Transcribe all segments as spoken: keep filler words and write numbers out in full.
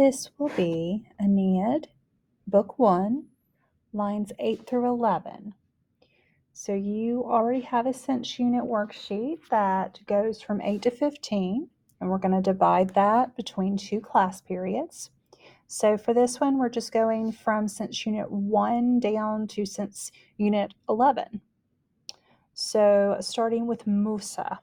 this will be Aeneid, Book one, lines eight through eleven. So you already have a sense unit worksheet that goes from eight to fifteen, and we're going to divide that between two class periods. So for this one, we're just going from sense unit one down to sense unit eleven. So starting with Musa.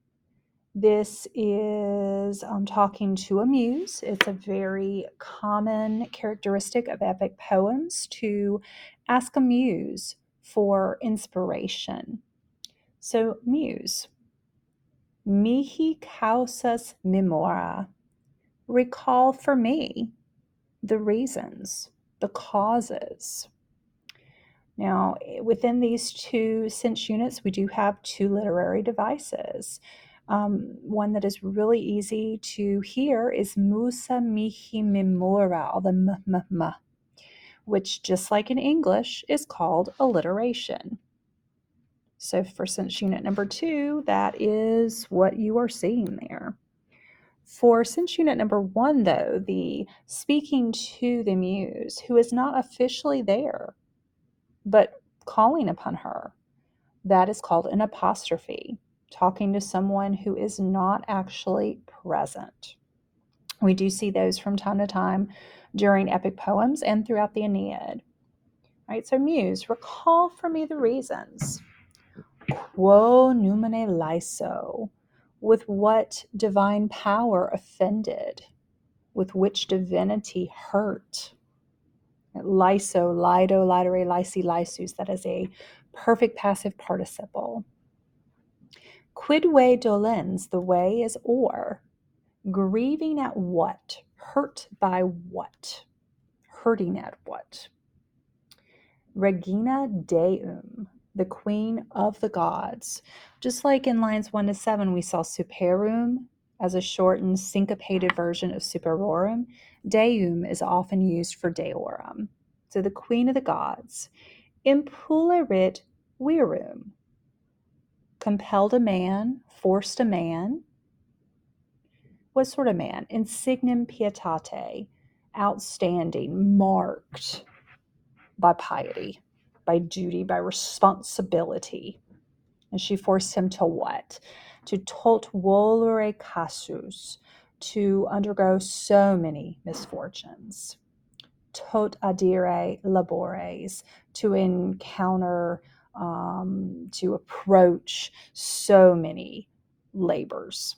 This is um, talking to a muse. It's a very common characteristic of epic poems to ask a muse for inspiration. So, muse. Mihi causas memora. Recall for me the reasons, the causes. Now, within these two sense units, we do have two literary devices. Um, one that is really easy to hear is Musa mihi memora, or the m, m, m, which, just like in English, is called alliteration. So for sense unit number two, that is what you are seeing there. For sense unit number one, though, the speaking to the muse, who is not officially there, but calling upon her, that is called an apostrophe, talking to someone who is not actually present. We do see those from time to time during epic poems and throughout the Aeneid. All right, so muse, recall for me the reasons. Quo numine lyso, with what divine power offended, with which divinity hurt. Lyso, lido, lidere, lysi, lysus, that is a perfect passive participle. Quidve dolens, the way is or. Grieving at what? Hurt by what? Hurting at what? Regina Deum, the queen of the gods. Just like in lines one to seven, we saw superum as a shortened, syncopated version of superorum. Deum is often used for deorum. So the queen of the gods. Impulerit virum, compelled a man, forced a man. What sort of man? Insignum pietate, outstanding, marked by piety, by duty, by responsibility. And she forced him to what? To tot volere casus, to undergo so many misfortunes. Tot adire labores, to encounter, um, to approach so many labors.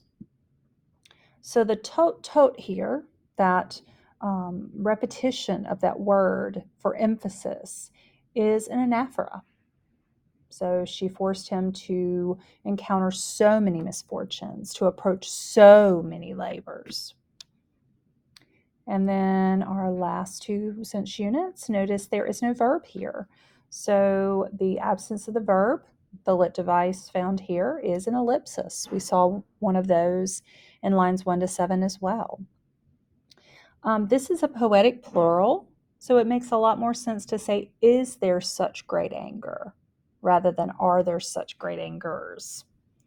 So the tot tot here, that um, repetition of that word for emphasis, is an anaphora. So she forced him to encounter so many misfortunes, to approach so many labors. And then our last two sense units, notice there is no verb here. So the absence of the verb, the lit device found here, is an ellipsis. We saw one of those in lines one to seven as well. Um, this is a poetic plural, so it makes a lot more sense to say, is there such great anger, rather than are there such great angers.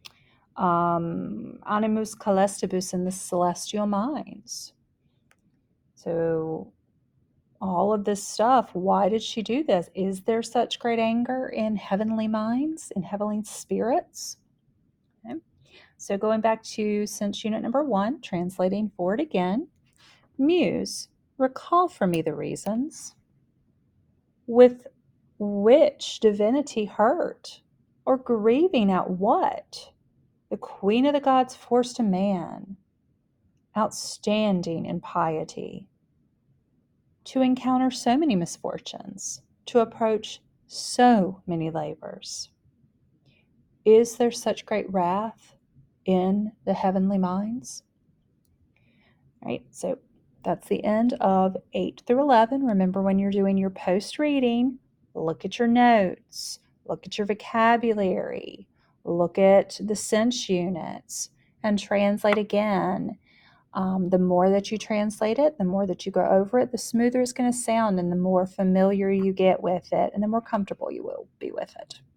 Um, animus celestibus, in the celestial minds. So all of this stuff, why did she do this? Is there such great anger in heavenly minds, in heavenly spirits? Okay. So going back to sense unit number one, translating for it again. Muse, recall for me the reasons with which divinity hurt, or grieving at what? The queen of the gods forced a man, outstanding in piety, to encounter so many misfortunes, to approach so many labors. Is there such great wrath in the heavenly minds? All right, so that's the end of eight through eleven. Remember, when you're doing your post-reading, look at your notes, look at your vocabulary, look at the sense units, and translate again. Um, the more that you translate it, the more that you go over it, the smoother it's going to sound, and the more familiar you get with it, and the more comfortable you will be with it.